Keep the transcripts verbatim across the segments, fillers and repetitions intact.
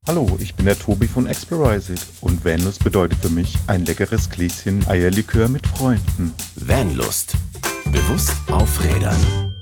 Hallo, ich bin der Tobi von Explorise It und Vanlust bedeutet für mich ein leckeres Gläschen Eierlikör mit Freunden. Vanlust. Bewusst aufrädern.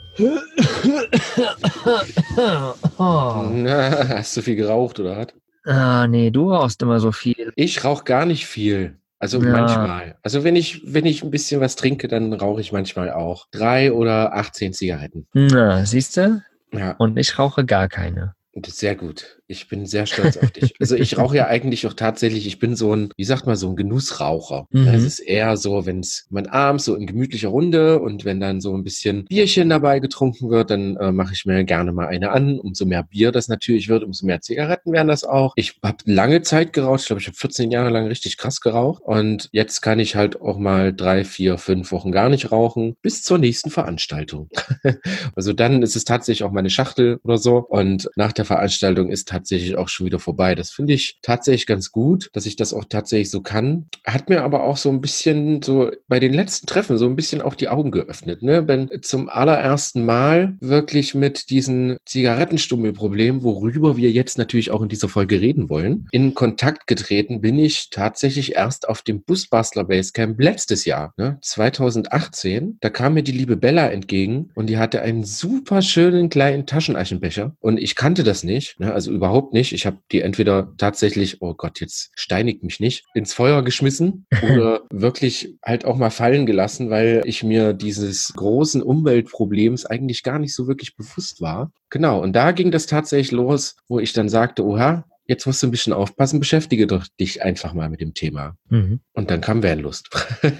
Na, hast du viel geraucht, oder was? Ah, nee, du rauchst immer so viel. Ich rauche gar nicht viel. Also Ja. manchmal. Also wenn ich, wenn ich ein bisschen was trinke, dann rauche ich manchmal auch. Drei oder achtzehn Zigaretten. Na, siehst du? Ja, Und ich rauche gar keine. das ist sehr gut. Ich bin sehr stolz auf dich. Also ich rauche ja eigentlich auch tatsächlich, ich bin so ein, wie sagt man, so ein Genussraucher. Mhm. Es ist eher so, wenn es man abends so in gemütlicher Runde und wenn dann so ein bisschen Bierchen dabei getrunken wird, dann äh, mache ich mir gerne mal eine an. Umso mehr Bier das natürlich wird, umso mehr Zigaretten werden das auch. Ich habe lange Zeit geraucht. Ich glaube, ich habe vierzehn Jahre lang richtig krass geraucht. Und jetzt kann ich halt auch mal drei, vier, fünf Wochen gar nicht rauchen. Bis zur nächsten Veranstaltung. Also dann ist es tatsächlich auch meine Schachtel oder so. Und nach der Veranstaltung ist tatsächlich auch schon wieder vorbei. Das finde ich tatsächlich ganz gut, dass ich das auch tatsächlich so kann. Hat mir aber auch so ein bisschen so bei den letzten Treffen so ein bisschen auch die Augen geöffnet, ne? Wenn zum allerersten Mal wirklich mit diesen Zigarettenstummelproblemen, worüber wir jetzt natürlich auch in dieser Folge reden wollen, in Kontakt getreten bin ich tatsächlich erst auf dem Busbastler Basecamp letztes Jahr, ne? zwanzig achtzehn. Da kam mir die liebe Bella entgegen und die hatte einen super schönen kleinen Taschenaschenbecher und ich kannte das nicht, ne? Also überhaupt nicht. Ich habe die entweder tatsächlich, oh Gott, jetzt steinigt mich nicht, ins Feuer geschmissen oder wirklich halt auch mal fallen gelassen, weil ich mir dieses großen Umweltproblems eigentlich gar nicht so wirklich bewusst war. Genau, und da ging das tatsächlich los, wo ich dann sagte, oha, jetzt musst du ein bisschen aufpassen, beschäftige doch dich einfach mal mit dem Thema. Mhm. Und dann kam Vanlust.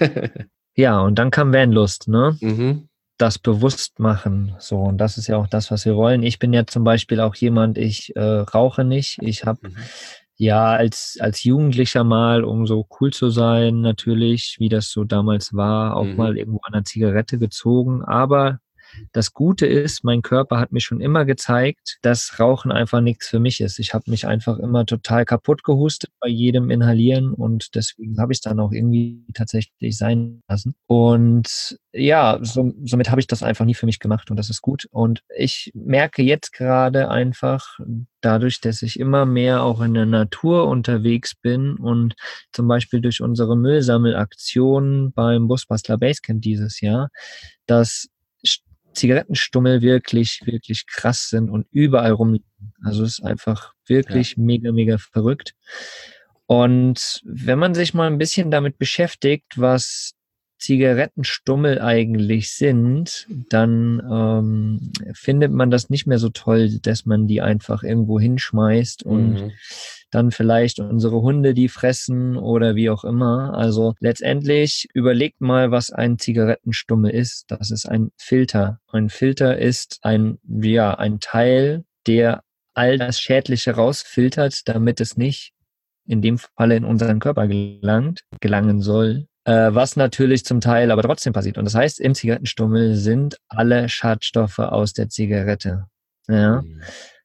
Ja, und dann kam Vanlust, ne? mhm. Das Bewusstmachen. So, und das ist ja auch das, was wir wollen. Ich bin ja zum Beispiel auch jemand, ich äh, rauche nicht. Ich habe Mhm. ja als, als Jugendlicher mal, um so cool zu sein, natürlich, wie das so damals war, auch Mhm. mal irgendwo an einer Zigarette gezogen. Aber das Gute ist, mein Körper hat mir schon immer gezeigt, dass Rauchen einfach nichts für mich ist. Ich habe mich einfach immer total kaputt gehustet bei jedem Inhalieren und deswegen habe ich es dann auch irgendwie tatsächlich sein lassen. Und ja, so, somit habe ich das einfach nie für mich gemacht und das ist gut. Und ich merke jetzt gerade einfach dadurch, dass ich immer mehr auch in der Natur unterwegs bin und zum Beispiel durch unsere Müllsammelaktion beim Busbastler Basecamp dieses Jahr, dass Zigarettenstummel wirklich, wirklich krass sind und überall rumliegen. Also es ist einfach wirklich ja. mega, mega verrückt. Und wenn man sich mal ein bisschen damit beschäftigt, was Zigarettenstummel eigentlich sind, dann ähm, findet man das nicht mehr so toll, dass man die einfach irgendwo hinschmeißt und mhm. dann vielleicht unsere Hunde die fressen oder wie auch immer. Also letztendlich überlegt mal, was ein Zigarettenstummel ist. Das ist ein Filter. Ein Filter ist ein, ja, ein Teil, der all das Schädliche rausfiltert, damit es nicht in dem Falle in unseren Körper gelangt, gelangen soll. Äh, was natürlich zum Teil aber trotzdem passiert. Und das heißt, im Zigarettenstummel sind alle Schadstoffe aus der Zigarette. Ja. Mhm.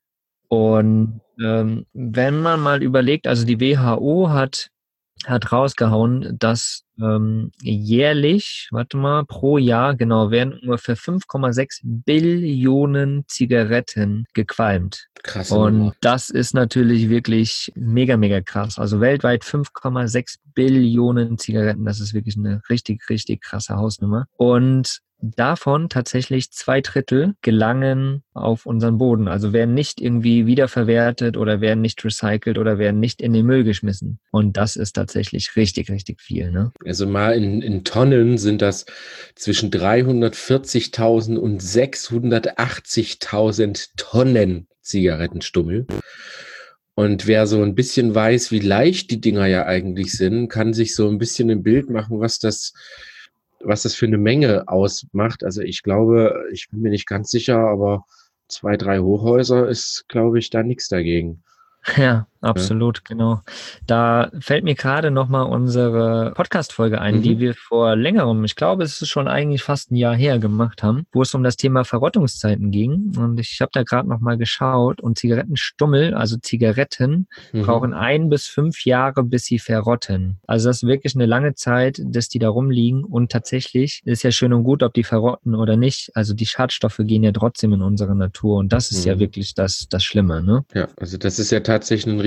Und ähm, wenn man mal überlegt, also die W H O hat hat rausgehauen, dass ähm, jährlich, warte mal, pro Jahr, genau, werden ungefähr fünf Komma sechs Billionen Zigaretten gequalmt. Krass. Und Nummer. Das ist natürlich wirklich mega, mega krass. Also weltweit fünf Komma sechs Billionen Zigaretten, das ist wirklich eine richtig, richtig krasse Hausnummer. Und davon tatsächlich zwei Drittel gelangen auf unseren Boden. Also werden nicht irgendwie wiederverwertet oder werden nicht recycelt oder werden nicht in den Müll geschmissen. Und das ist tatsächlich richtig, richtig viel, ne? Also mal in, in Tonnen sind das zwischen dreihundertvierzigtausend und sechshundertachtzigtausend Tonnen Zigarettenstummel. Und wer so ein bisschen weiß, wie leicht die Dinger ja eigentlich sind, kann sich so ein bisschen ein Bild machen, was das was das für eine Menge ausmacht. Also ich glaube, ich bin mir nicht ganz sicher, aber zwei, drei Hochhäuser ist, glaube ich, da nichts dagegen. Ja, absolut, ja. Genau. Da fällt mir gerade nochmal unsere Podcast-Folge ein, mhm. die wir vor längerem, ich glaube, es ist schon eigentlich fast ein Jahr her, gemacht haben, wo es um das Thema Verrottungszeiten ging. Und ich habe da gerade nochmal geschaut und Zigarettenstummel, also Zigaretten, mhm. brauchen ein bis fünf Jahre, bis sie verrotten. Also das ist wirklich eine lange Zeit, dass die da rumliegen. Und tatsächlich ist ja schön und gut, ob die verrotten oder nicht. Also die Schadstoffe gehen ja trotzdem in unsere Natur. Und das ist mhm. ja wirklich das, das Schlimme, ne? Ja, also das ist ja tatsächlich ein riesen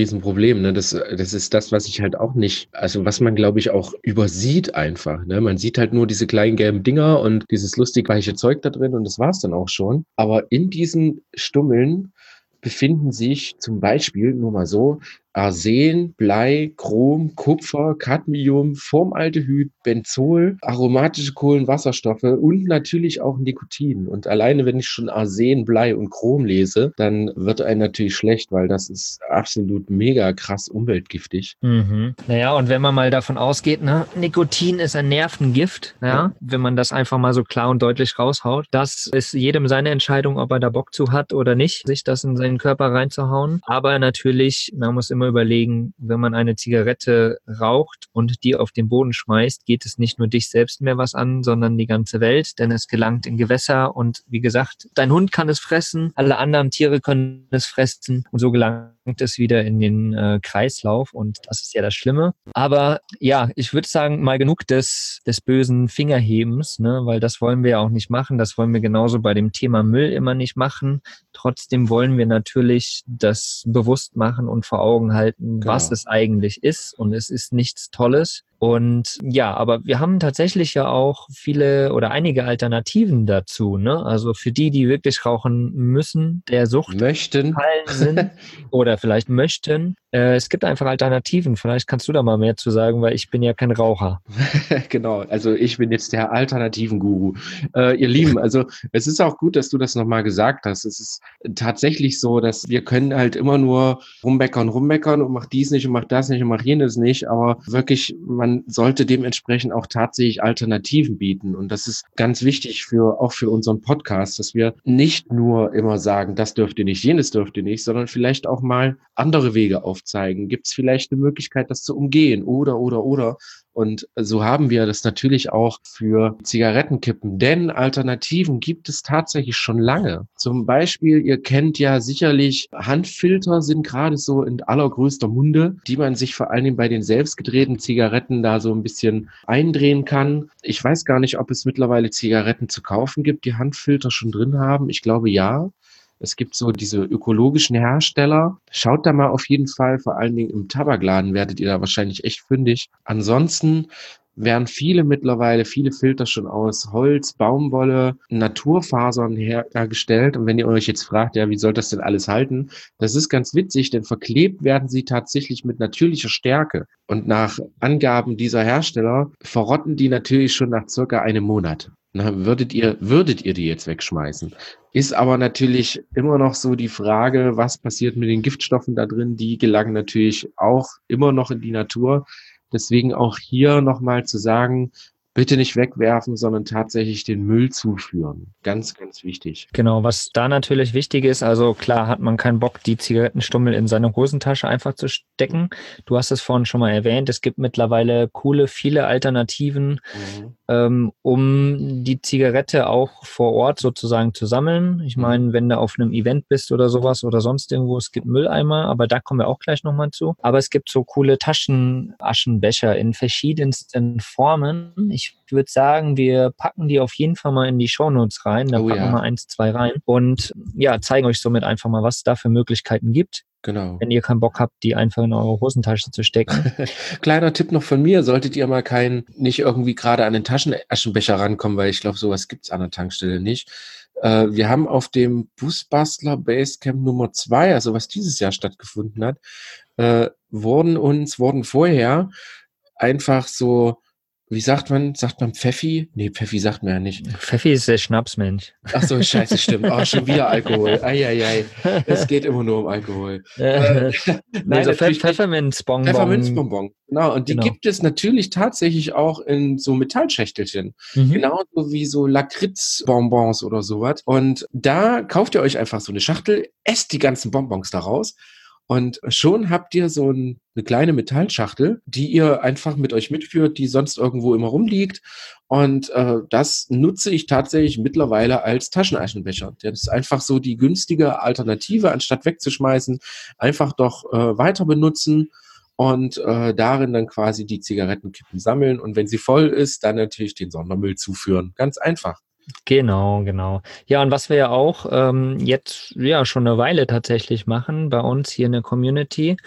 Riesenproblem. Ne? Das, das ist das, was ich halt auch nicht, also was man, glaube ich, auch übersieht einfach. Ne? Man sieht halt nur diese kleinen gelben Dinger und dieses lustig weiche Zeug da drin und das war's dann auch schon. Aber in diesen Stummeln befinden sich zum Beispiel, nur mal so, Arsen, Blei, Chrom, Kupfer, Cadmium, Formaldehyd, Benzol, aromatische Kohlenwasserstoffe und natürlich auch Nikotin. Und alleine, wenn ich schon Arsen, Blei und Chrom lese, dann wird einem natürlich schlecht, weil das ist absolut mega krass umweltgiftig. Mhm. Naja, und wenn man mal davon ausgeht, ne, Nikotin ist ein Nervengift, ja, ja, wenn man das einfach mal so klar und deutlich raushaut, das ist jedem seine Entscheidung, ob er da Bock zu hat oder nicht, sich das in seinen Körper reinzuhauen. Aber natürlich, man muss immer überlegen, wenn man eine Zigarette raucht und die auf den Boden schmeißt, geht es nicht nur dich selbst mehr was an, sondern die ganze Welt, denn es gelangt in Gewässer und wie gesagt, dein Hund kann es fressen, alle anderen Tiere können es fressen und so gelangt es wieder in den äh, Kreislauf und das ist ja das Schlimme. Aber ja, ich würde sagen, mal genug des, des bösen Fingerhebens, ne, weil das wollen wir ja auch nicht machen, das wollen wir genauso bei dem Thema Müll immer nicht machen. Trotzdem wollen wir natürlich das bewusst machen und vor Augen halten, Genau. was es eigentlich ist und es ist nichts Tolles. Und ja, aber wir haben tatsächlich ja auch viele oder einige Alternativen dazu, ne? Also für die, die wirklich rauchen müssen, der Sucht Möchten. gefallen sind oder vielleicht möchten. Äh, es gibt einfach Alternativen. Vielleicht kannst du da mal mehr zu sagen, weil ich bin ja kein Raucher. Genau, also ich bin jetzt der alternativen Guru. Äh, ihr Lieben, also es ist auch gut, dass du das nochmal gesagt hast. Es ist tatsächlich so, dass wir können halt immer nur rummeckern, rummeckern und mach dies nicht und mach das nicht und mach jenes nicht, aber wirklich, man sollte dementsprechend auch tatsächlich Alternativen bieten und das ist ganz wichtig für auch für unseren Podcast, dass wir nicht nur immer sagen, das dürft ihr nicht, jenes dürft ihr nicht, sondern vielleicht auch mal andere Wege aufzeigen. Gibt es vielleicht eine Möglichkeit, das zu umgehen oder, oder, oder? Und so haben wir das natürlich auch für Zigarettenkippen, denn Alternativen gibt es tatsächlich schon lange. Zum Beispiel, ihr kennt ja sicherlich, Handfilter sind gerade so in allergrößter Munde, die man sich vor allen Dingen bei den selbstgedrehten Zigaretten da so ein bisschen eindrehen kann. Ich weiß gar nicht, ob es mittlerweile Zigaretten zu kaufen gibt, die Handfilter schon drin haben. Ich glaube, ja. Es gibt so diese ökologischen Hersteller. Schaut da mal auf jeden Fall, vor allen Dingen im Tabakladen werdet ihr da wahrscheinlich echt fündig. Ansonsten werden viele mittlerweile, viele Filter schon aus Holz, Baumwolle, Naturfasern hergestellt. Und wenn ihr euch jetzt fragt, ja, wie soll das denn alles halten? Das ist ganz witzig, denn verklebt werden sie tatsächlich mit natürlicher Stärke. Und nach Angaben dieser Hersteller verrotten die natürlich schon nach circa einem Monat. Na, würdet ihr, würdet ihr die jetzt wegschmeißen? Ist aber natürlich immer noch so die Frage, was passiert mit den Giftstoffen da drin? Die gelangen natürlich auch immer noch in die Natur. Deswegen auch hier nochmal zu sagen, bitte nicht wegwerfen, sondern tatsächlich den Müll zuführen. Ganz, ganz wichtig. Genau, was da natürlich wichtig ist, also klar hat man keinen Bock, die Zigarettenstummel in seine Hosentasche einfach zu stecken. Du hast es vorhin schon mal erwähnt, es gibt mittlerweile coole, viele Alternativen, mhm. ähm, um die Zigarette auch vor Ort sozusagen zu sammeln. Ich meine, wenn du auf einem Event bist oder sowas oder sonst irgendwo, es gibt Mülleimer, aber da kommen wir auch gleich nochmal zu. Aber es gibt so coole Taschenaschenbecher in verschiedensten Formen. Ich Ich würde sagen, wir packen die auf jeden Fall mal in die Shownotes rein. Da oh, packen ja. wir mal eins, zwei rein und ja, zeigen euch somit einfach mal, was es da für Möglichkeiten gibt. Genau. Wenn ihr keinen Bock habt, die einfach in eure Hosentasche zu stecken. Kleiner Tipp noch von mir, solltet ihr mal keinen, nicht irgendwie gerade an den Taschenaschenbecher rankommen, weil ich glaube, sowas gibt's an der Tankstelle nicht. Äh, wir haben auf dem Busbastler Basecamp Nummer zwei, also was dieses Jahr stattgefunden hat, äh, wurden uns, wurden vorher einfach so, wie sagt man? Sagt man Pfeffi? Nee, Pfeffi sagt man ja nicht. Pfeffi ist der Schnapsmensch. Ach so, scheiße, stimmt. Oh, schon wieder Alkohol. Eieiei. Es geht immer nur um Alkohol. äh, Nein, so Pfefferminzbonbon. Pfefferminzbonbon, genau. Und die genau. gibt es natürlich tatsächlich auch in so Metallschächtelchen. Mhm. Genauso wie so Lakritzbonbons oder sowas. Und da kauft ihr euch einfach so eine Schachtel, esst die ganzen Bonbons daraus. Und schon habt ihr so ein, eine kleine Metallschachtel, die ihr einfach mit euch mitführt, die sonst irgendwo immer rumliegt. Und äh, das nutze ich tatsächlich mittlerweile als Taschenaschenbecher. Das ist einfach so die günstige Alternative, anstatt wegzuschmeißen, einfach doch äh, weiter benutzen und äh, darin dann quasi die Zigarettenkippen sammeln. Und wenn sie voll ist, dann natürlich den Sondermüll zuführen. Ganz einfach. Genau, genau. Ja, und was wir ja auch ähm, jetzt ja schon eine Weile tatsächlich machen bei uns hier in der Community,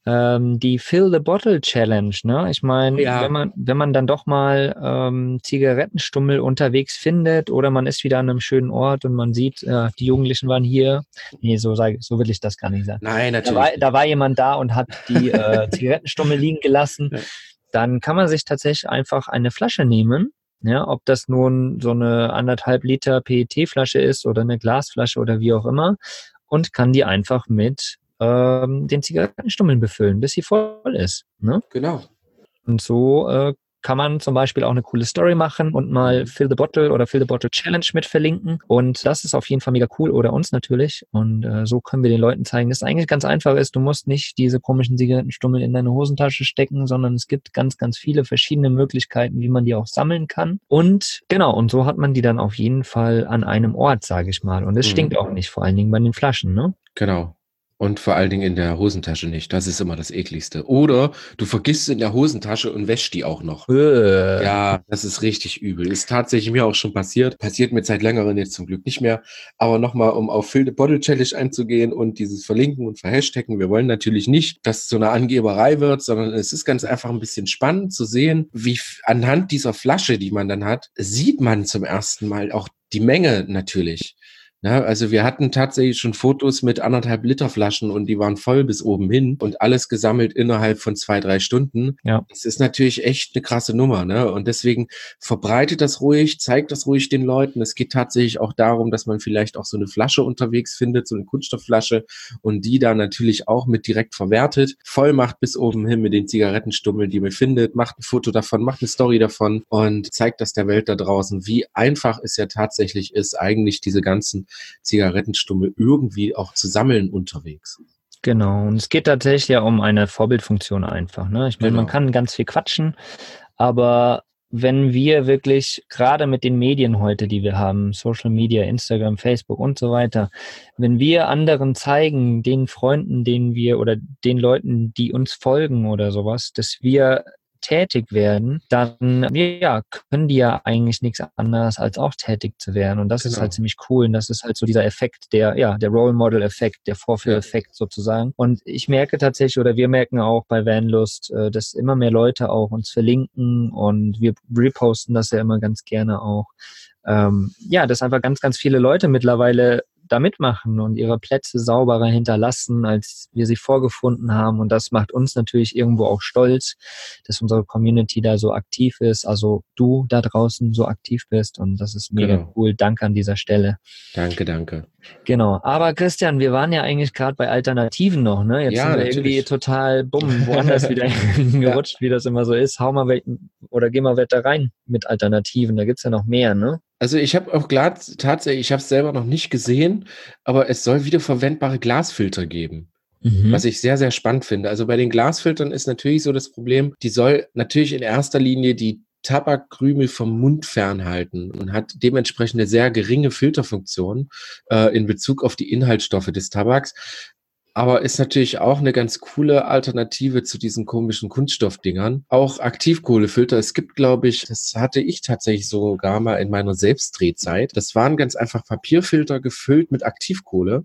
ähm, die Fill the Bottle Challenge, ne? Ich meine, Ja. wenn man, wenn man dann doch mal ähm, Zigarettenstummel unterwegs findet oder man ist wieder an einem schönen Ort und man sieht, äh, die Jugendlichen waren hier. Nee, so, sag, so will ich das gar nicht sagen. Nein, Da natürlich. war, da war jemand da und hat die äh, Zigarettenstummel liegen gelassen. Ja. Dann kann man sich tatsächlich einfach eine Flasche nehmen. Ja, ob das nun so eine anderthalb Liter P E T-Flasche ist oder eine Glasflasche oder wie auch immer und kann die einfach mit ähm, den Zigarettenstummeln befüllen, bis sie voll ist. Ne? Genau. Und so äh, kann man zum Beispiel auch eine coole Story machen und mal Fill the Bottle oder Fill the Bottle Challenge mit verlinken. Und das ist auf jeden Fall mega cool oder uns natürlich. Und äh, so können wir den Leuten zeigen, dass es eigentlich ganz einfach ist. Du musst nicht diese komischen Zigarettenstummel in deine Hosentasche stecken, sondern es gibt ganz, ganz viele verschiedene Möglichkeiten, wie man die auch sammeln kann. Und genau, und so hat man die dann auf jeden Fall an einem Ort, sage ich mal. Und es Mhm. stinkt auch nicht, vor allen Dingen bei den Flaschen, ne? Genau. Und vor allen Dingen in der Hosentasche nicht. Das ist immer das Ekligste. Oder du vergisst es in der Hosentasche und wäschst die auch noch. Äh. Ja, das ist richtig übel. Ist tatsächlich mir auch schon passiert. Passiert mir seit längerem jetzt zum Glück nicht mehr. Aber nochmal, um auf Fill the Bottle Challenge einzugehen und dieses Verlinken und Verhashtaggen. Wir wollen natürlich nicht, dass es so eine Angeberei wird, sondern es ist ganz einfach ein bisschen spannend zu sehen, wie f- anhand dieser Flasche, die man dann hat, sieht man zum ersten Mal auch die Menge natürlich. Na, also wir hatten tatsächlich schon Fotos mit anderthalb Liter Flaschen und die waren voll bis oben hin und alles gesammelt innerhalb von zwei, drei Stunden. Ja. Das ist natürlich echt eine krasse Nummer, ne? Und deswegen verbreitet das ruhig, zeigt das ruhig den Leuten. Es geht tatsächlich auch darum, dass man vielleicht auch so eine Flasche unterwegs findet, so eine Kunststoffflasche und die da natürlich auch mit direkt verwertet, voll macht bis oben hin mit den Zigarettenstummeln, die man findet, macht ein Foto davon, macht eine Story davon und zeigt das der Welt da draußen, wie einfach es ja tatsächlich ist, eigentlich diese ganzen Zigarettenstummel irgendwie auch zu sammeln unterwegs. Genau, und es geht tatsächlich ja um eine Vorbildfunktion einfach. Ne? Ich meine, man Genau. kann ganz viel quatschen, aber wenn wir wirklich, gerade mit den Medien heute, die wir haben, Social Media, Instagram, Facebook und so weiter, wenn wir anderen zeigen, den Freunden, denen wir oder den Leuten, die uns folgen oder sowas, dass wir tätig werden, dann ja, können die ja eigentlich nichts anderes als auch tätig zu werden. Und das ist Genau. halt ziemlich cool. Und das ist halt so dieser Effekt, der, ja, der Role Model Effekt, der Vorführeffekt sozusagen. Und ich merke tatsächlich, oder wir merken auch bei Vanlust, äh, dass immer mehr Leute auch uns verlinken und wir reposten das ja immer ganz gerne auch. Ähm, ja, dass einfach ganz, ganz viele Leute mittlerweile da mitmachen und ihre Plätze sauberer hinterlassen, als wir sie vorgefunden haben. Und das macht uns natürlich irgendwo auch stolz, dass unsere Community da so aktiv ist, also du da draußen so aktiv bist. Und das ist mega Genau. cool. Danke an dieser Stelle. Danke, danke. Genau. Aber Christian, wir waren ja eigentlich gerade bei Alternativen noch, ne? Jetzt Ja, sind wir natürlich. irgendwie total bumm, woanders wieder hingerutscht, wie das immer so ist. Hau mal weg oder geh mal weiter rein mit Alternativen. Da gibt's ja noch mehr, ne? Also ich habe auch klar, tatsächlich, ich habe es selber noch nicht gesehen, aber es soll wiederverwendbare Glasfilter geben, Mhm. was ich sehr, sehr spannend finde. Also bei den Glasfiltern ist natürlich so das Problem, die soll natürlich in erster Linie die Tabakkrümel vom Mund fernhalten und hat dementsprechend eine sehr geringe Filterfunktion äh, in Bezug auf die Inhaltsstoffe des Tabaks. Aber ist natürlich auch eine ganz coole Alternative zu diesen komischen Kunststoffdingern. Auch Aktivkohlefilter. Es gibt, glaube ich, das hatte ich tatsächlich sogar mal in meiner Selbstdrehzeit. Das waren ganz einfach Papierfilter gefüllt mit Aktivkohle.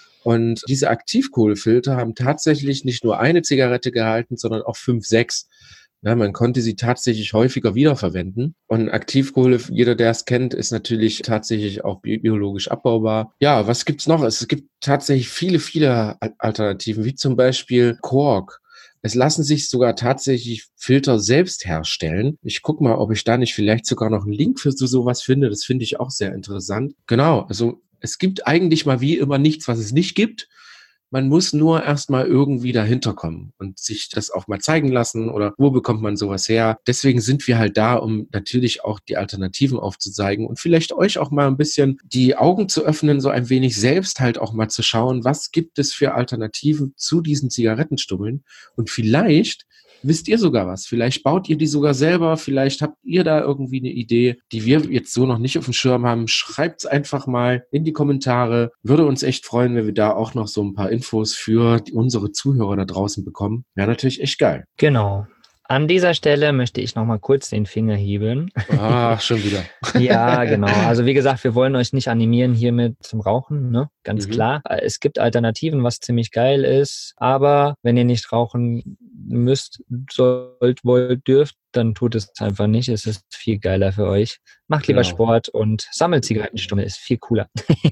Und diese Aktivkohlefilter haben tatsächlich nicht nur eine Zigarette gehalten, sondern auch fünf, sechs. Ja, man konnte sie tatsächlich häufiger wiederverwenden. Und Aktivkohle, jeder, der es kennt, ist natürlich tatsächlich auch bi- biologisch abbaubar. Ja, was gibt's noch? Es gibt tatsächlich viele, viele Al- Alternativen, wie zum Beispiel Kork. Es lassen sich sogar tatsächlich Filter selbst herstellen. Ich gucke mal, ob ich da nicht vielleicht sogar noch einen Link für so sowas finde. Das finde ich auch sehr interessant. Genau, also es gibt eigentlich mal wie immer nichts, was es nicht gibt. Man muss nur erstmal irgendwie dahinter kommen und sich das auch mal zeigen lassen oder wo bekommt man sowas her. Deswegen sind wir halt da, um natürlich auch die Alternativen aufzuzeigen und vielleicht euch auch mal ein bisschen die Augen zu öffnen, so ein wenig selbst halt auch mal zu schauen, was gibt es für Alternativen zu diesen Zigarettenstummeln und vielleicht wisst ihr sogar was. Vielleicht baut ihr die sogar selber. Vielleicht habt ihr da irgendwie eine Idee, die wir jetzt so noch nicht auf dem Schirm haben. Schreibt's einfach mal in die Kommentare. Würde uns echt freuen, wenn wir da auch noch so ein paar Infos für die, unsere Zuhörer da draußen bekommen. Wäre natürlich echt geil. Genau. An dieser Stelle möchte ich nochmal kurz den Finger heben. Ach, schon wieder. Ja, genau. Also wie gesagt, wir wollen euch nicht animieren hiermit zum Rauchen, ne? Ganz Mhm. klar. Es gibt Alternativen, was ziemlich geil ist. Aber wenn ihr nicht rauchen müsst, sollt, wollt, dürft, dann tut es einfach nicht. Es ist viel geiler für euch. Macht lieber Genau. Sport und sammelt Zigarettenstummel, ist viel cooler.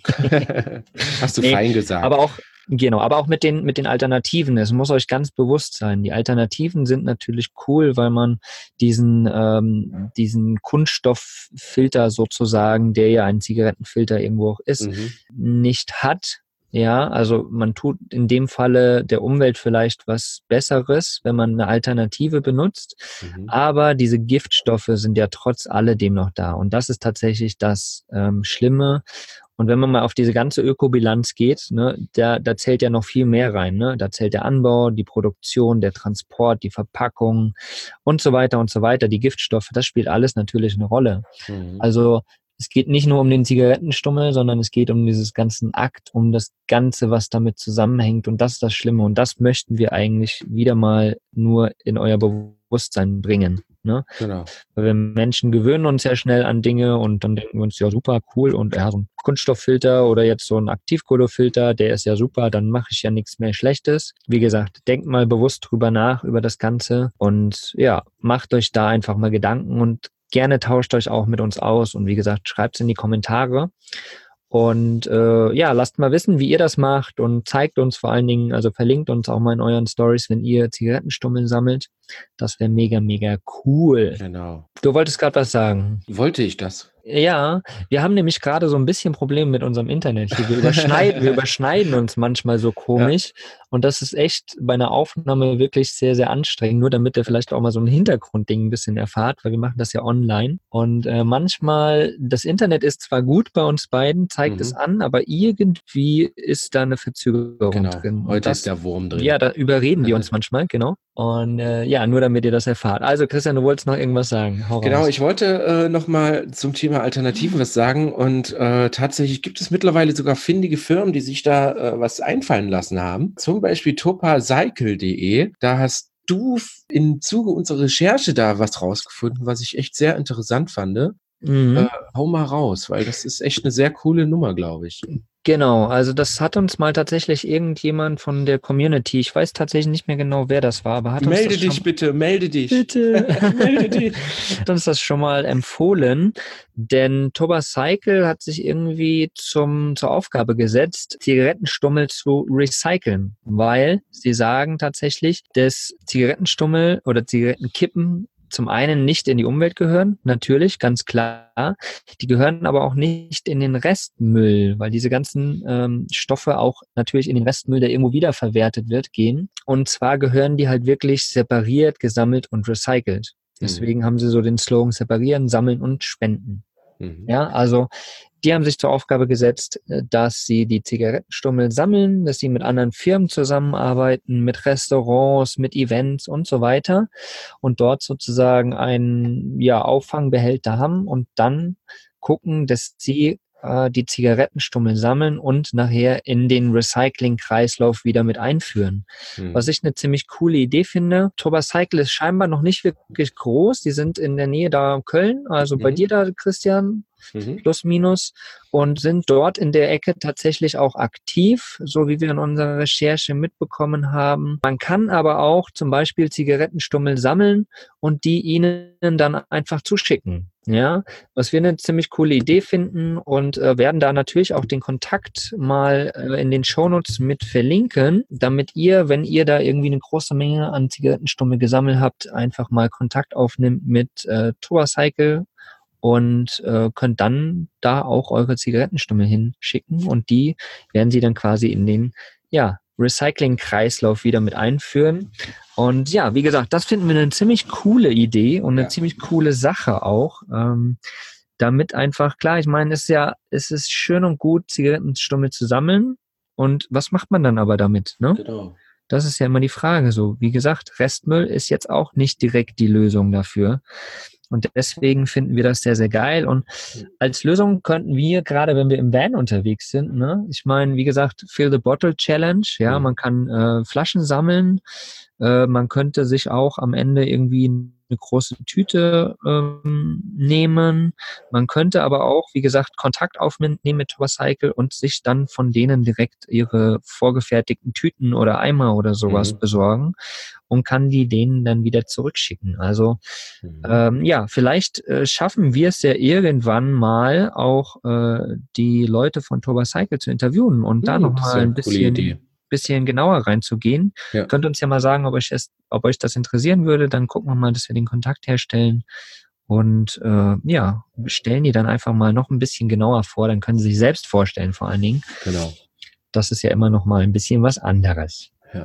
Hast du Nee, fein gesagt. Aber auch, genau, aber auch mit den, mit den Alternativen. Es muss euch ganz bewusst sein. Die Alternativen sind natürlich cool, weil man diesen, ähm, diesen Kunststofffilter sozusagen, der ja ein Zigarettenfilter irgendwo auch ist, Mhm. nicht hat. Ja, also man tut in dem Falle der Umwelt vielleicht was Besseres, wenn man eine Alternative benutzt. Mhm. Aber diese Giftstoffe sind ja trotz alledem noch da. Und das ist tatsächlich das ähm, Schlimme. Und wenn man mal auf diese ganze Ökobilanz geht, ne, da, da zählt ja noch viel mehr rein. Ne? Da zählt der Anbau, die Produktion, der Transport, die Verpackung und so weiter und so weiter. Die Giftstoffe, das spielt alles natürlich eine Rolle. Mhm. Also es geht nicht nur um den Zigarettenstummel, sondern es geht um dieses ganzen Akt, um das Ganze, was damit zusammenhängt. Und das ist das Schlimme. Und das möchten wir eigentlich wieder mal nur in euer Bewusstsein bringen. Ne? Genau. Weil wir Menschen gewöhnen uns ja schnell an Dinge und dann denken wir uns, ja super, cool. Und ja, so ein Kunststofffilter oder jetzt so ein Aktivkohlefilter, der ist ja super, dann mache ich ja nichts mehr Schlechtes. Wie gesagt, denkt mal bewusst drüber nach, über das Ganze. Und ja, macht euch da einfach mal Gedanken und gerne tauscht euch auch mit uns aus und wie gesagt, schreibt es in die Kommentare und äh, ja, lasst mal wissen, wie ihr das macht und zeigt uns vor allen Dingen, also verlinkt uns auch mal in euren Stories, wenn ihr Zigarettenstummeln sammelt. Das wäre mega, mega cool. Genau. Du wolltest gerade was sagen. Wollte ich das? Ja, wir haben nämlich gerade so ein bisschen Probleme mit unserem Internet hier. Wir überschneiden, wir überschneiden uns manchmal so komisch. Ja. Und das ist echt bei einer Aufnahme wirklich sehr, sehr anstrengend. Nur damit ihr vielleicht auch mal so ein Hintergrundding ein bisschen erfahrt, weil wir machen das ja online. Und äh, manchmal, das Internet ist zwar gut bei uns beiden, zeigt mhm. es an, aber irgendwie ist da eine Verzögerung genau. drin. Heute das, ist der Wurm drin. Ja, da überreden wir uns manchmal, genau. Und äh, ja, nur damit ihr das erfahrt. Also Christian, du wolltest noch irgendwas sagen. Hau genau, raus. Ich wollte äh, nochmal zum Thema Alternativen was sagen. Und äh, tatsächlich gibt es mittlerweile sogar findige Firmen, die sich da äh, was einfallen lassen haben. Zum Beispiel topacycle punkt de. Da hast du im Zuge unserer Recherche da was rausgefunden, was ich echt sehr interessant fand. Mhm. Äh, hau mal raus, weil das ist echt eine sehr coole Nummer, glaube ich. Genau, also das hat uns mal tatsächlich irgendjemand von der Community, ich weiß tatsächlich nicht mehr genau, wer das war, aber hat uns Melde das dich schon, bitte, melde dich. Bitte, melde dich. Hat uns das schon mal empfohlen, denn Topacycle hat sich irgendwie zum, zur Aufgabe gesetzt, Zigarettenstummel zu recyceln, weil sie sagen tatsächlich, dass Zigarettenstummel oder Zigarettenkippen zum einen nicht in die Umwelt gehören, natürlich, ganz klar. Die gehören aber auch nicht in den Restmüll, weil diese ganzen ähm, Stoffe auch natürlich in den Restmüll, der irgendwo wiederverwertet wird, gehen. Und zwar gehören die halt wirklich separiert, gesammelt und recycelt. Deswegen mhm. haben sie so den Slogan separieren, sammeln und spenden. Mhm. Ja, also die haben sich zur Aufgabe gesetzt, dass sie die Zigarettenstummel sammeln, dass sie mit anderen Firmen zusammenarbeiten, mit Restaurants, mit Events und so weiter und dort sozusagen einen ja, Auffangbehälter haben und dann gucken, dass sie äh, die Zigarettenstummel sammeln und nachher in den Recycling-Kreislauf wieder mit einführen. Mhm. Was ich eine ziemlich coole Idee finde. Topacycle ist scheinbar noch nicht wirklich groß. Die sind in der Nähe da Köln, also mhm. bei dir da, Christian. Mhm. Plus, minus und sind dort in der Ecke tatsächlich auch aktiv, so wie wir in unserer Recherche mitbekommen haben. Man kann aber auch zum Beispiel Zigarettenstummel sammeln und die ihnen dann einfach zuschicken. Ja, was wir eine ziemlich coole Idee finden und äh, werden da natürlich auch den Kontakt mal äh, in den Shownotes mit verlinken, damit ihr, wenn ihr da irgendwie eine große Menge an Zigarettenstummel gesammelt habt, einfach mal Kontakt aufnimmt mit äh, Topacycle und äh, könnt dann da auch eure Zigarettenstummel hinschicken und die werden sie dann quasi in den ja, Recycling-Kreislauf wieder mit einführen. Und ja, wie gesagt, das finden wir eine ziemlich coole Idee und eine ja. ziemlich coole Sache auch. Ähm, damit einfach, klar, ich meine, es ist ja, es ist schön und gut, Zigarettenstummel zu sammeln. Und was macht man dann aber damit? Ne? Genau. Das ist ja immer die Frage so. Wie gesagt, Restmüll ist jetzt auch nicht direkt die Lösung dafür. Und deswegen finden wir das sehr, sehr geil. Und als Lösung könnten wir, gerade wenn wir im Van unterwegs sind, ne, ich meine, wie gesagt, Fill the Bottle Challenge, ja, man kann äh, Flaschen sammeln, äh, man könnte sich auch am Ende irgendwie eine große Tüte ähm, nehmen. Man könnte aber auch, wie gesagt, Kontakt aufnehmen mit Turbocycle und sich dann von denen direkt ihre vorgefertigten Tüten oder Eimer oder sowas mhm. besorgen und kann die denen dann wieder zurückschicken. Also mhm. ähm, ja, vielleicht äh, schaffen wir es ja irgendwann mal auch äh, die Leute von Turbocycle zu interviewen und mhm, da nochmal ein bisschen bisschen genauer reinzugehen. Ja. Könnt uns ja mal sagen, ob euch, das, ob euch das interessieren würde. Dann gucken wir mal, dass wir den Kontakt herstellen und äh, ja, stellen die dann einfach mal noch ein bisschen genauer vor. Dann können sie sich selbst vorstellen vor allen Dingen. Genau. Das ist ja immer noch mal ein bisschen was anderes. Ja.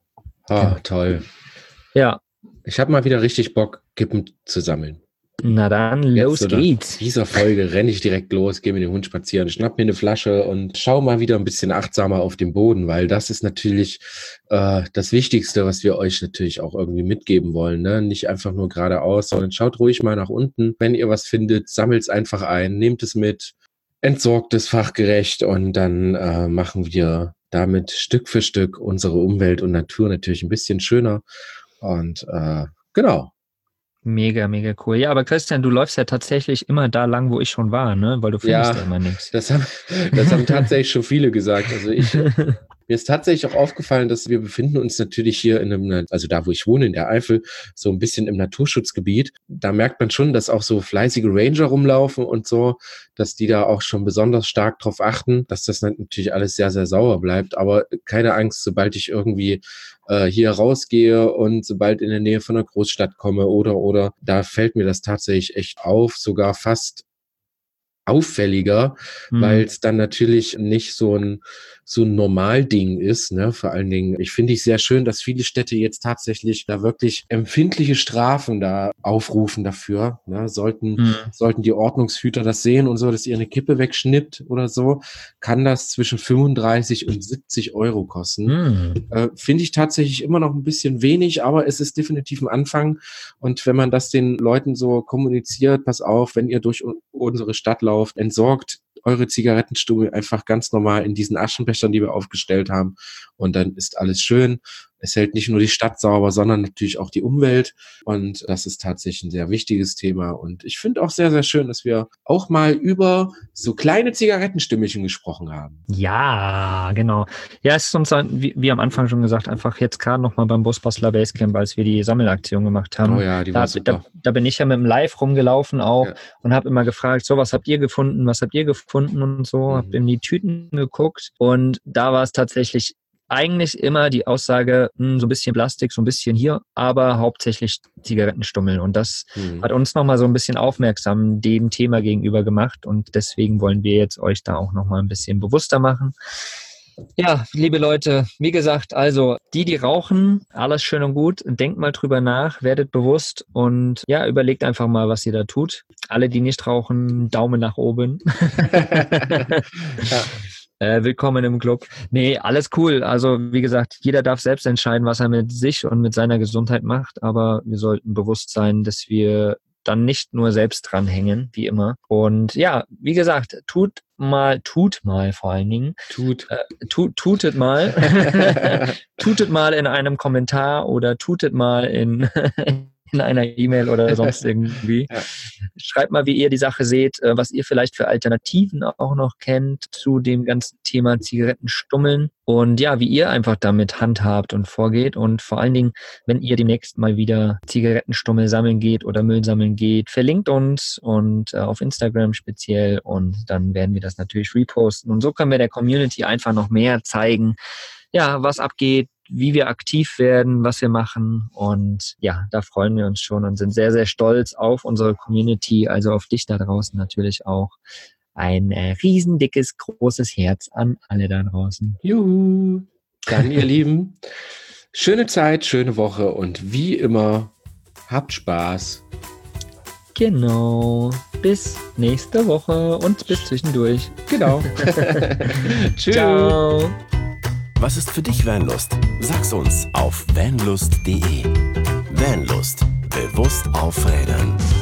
Ah, genau. Toll. Ja. Ich habe mal wieder richtig Bock, Kippen zu sammeln. Na dann, los Jetzt, geht's. In dieser Folge renne ich direkt los, gehe mit dem Hund spazieren, schnapp mir eine Flasche und schau mal wieder ein bisschen achtsamer auf den Boden, weil das ist natürlich äh, das Wichtigste, was wir euch natürlich auch irgendwie mitgeben wollen. Ne? Nicht einfach nur geradeaus, sondern schaut ruhig mal nach unten. Wenn ihr was findet, sammelt es einfach ein, nehmt es mit, entsorgt es fachgerecht und dann äh, machen wir damit Stück für Stück unsere Umwelt und Natur natürlich ein bisschen schöner. Und äh, genau. Mega, mega cool. Ja, aber Christian, du läufst ja tatsächlich immer da lang, wo ich schon war, ne? Weil du findest ja, ja immer nichts. Das haben, das haben tatsächlich schon viele gesagt. Also ich, mir ist tatsächlich auch aufgefallen, dass wir befinden uns natürlich hier in einem, also da, wo ich wohne, in der Eifel, so ein bisschen im Naturschutzgebiet. Da merkt man schon, dass auch so fleißige Ranger rumlaufen und so, dass die da auch schon besonders stark drauf achten, dass das natürlich alles sehr, sehr sauber bleibt. Aber keine Angst, sobald ich irgendwie äh, hier rausgehe und sobald in der Nähe von einer Großstadt komme oder, oder, da fällt mir das tatsächlich echt auf, sogar fast auffälliger, mhm. weil es dann natürlich nicht so ein so ein Normalding ist, ne? Vor allen Dingen, ich finde ich sehr schön, dass viele Städte jetzt tatsächlich da wirklich empfindliche Strafen da aufrufen dafür, ne? Sollten, mhm. sollten die Ordnungshüter das sehen und so, dass ihr eine Kippe wegschnippt oder so, kann das zwischen fünfunddreißig und siebzig Euro kosten. Mhm. Äh, finde ich tatsächlich immer noch ein bisschen wenig, aber es ist definitiv ein Anfang. Und wenn man das den Leuten so kommuniziert, pass auf, wenn ihr durch unsere Stadt lauft, entsorgt eure Zigarettenstummel einfach ganz normal in diesen Aschenbechern, die wir aufgestellt haben. Und dann ist alles schön. Es hält nicht nur die Stadt sauber, sondern natürlich auch die Umwelt. Und das ist tatsächlich ein sehr wichtiges Thema. Und ich finde auch sehr, sehr schön, dass wir auch mal über so kleine Zigarettenstümmelchen gesprochen haben. Ja, genau. Ja, es ist uns, wie, wie am Anfang schon gesagt, einfach jetzt gerade nochmal beim Busbastler Basecamp, als wir die Sammelaktion gemacht haben. Oh ja, die war da, super. Da, da bin ich ja mit dem Live rumgelaufen auch ja. und habe immer gefragt, so, was habt ihr gefunden, was habt ihr gefunden und so. Mhm. Habe in die Tüten geguckt und da war es tatsächlich eigentlich immer die Aussage, mh, so ein bisschen Plastik, so ein bisschen hier, aber hauptsächlich Zigarettenstummel. Und das mhm. hat uns nochmal so ein bisschen aufmerksam dem Thema gegenüber gemacht. Und deswegen wollen wir jetzt euch da auch nochmal ein bisschen bewusster machen. Ja, liebe Leute, wie gesagt, also die, die rauchen, alles schön und gut. Denkt mal drüber nach, werdet bewusst und ja, überlegt einfach mal, was ihr da tut. Alle, die nicht rauchen, Daumen nach oben. Ja. Äh, willkommen im Club. Nee, alles cool. Also wie gesagt, jeder darf selbst entscheiden, was er mit sich und mit seiner Gesundheit macht, aber wir sollten bewusst sein, dass wir dann nicht nur selbst dranhängen, wie immer. Und ja, wie gesagt, tut mal, tut mal vor allen Dingen. Tut. Äh, tut tutet mal. Tutet mal in einem Kommentar oder tutet mal in... in einer E-Mail oder sonst irgendwie. Ja. Schreibt mal, wie ihr die Sache seht, was ihr vielleicht für Alternativen auch noch kennt zu dem ganzen Thema Zigarettenstummeln und ja, wie ihr einfach damit handhabt und vorgeht und vor allen Dingen, wenn ihr demnächst mal wieder Zigarettenstummel sammeln geht oder Müll sammeln geht, verlinkt uns und äh, auf Instagram speziell und dann werden wir das natürlich reposten und so können wir der Community einfach noch mehr zeigen, ja, was abgeht, wie wir aktiv werden, was wir machen und ja, da freuen wir uns schon und sind sehr, sehr stolz auf unsere Community, also auf dich da draußen natürlich auch. Ein äh, riesendickes, großes Herz an alle da draußen. Juhu! Dann, ihr Lieben, schöne Zeit, schöne Woche und wie immer, habt Spaß. Genau. Bis nächste Woche und bis zwischendurch. Genau. Tschüss. Ciao. Was ist für dich Vanlust? Sag's uns auf vanlust punkt de. Vanlust. Bewusst aufrädern.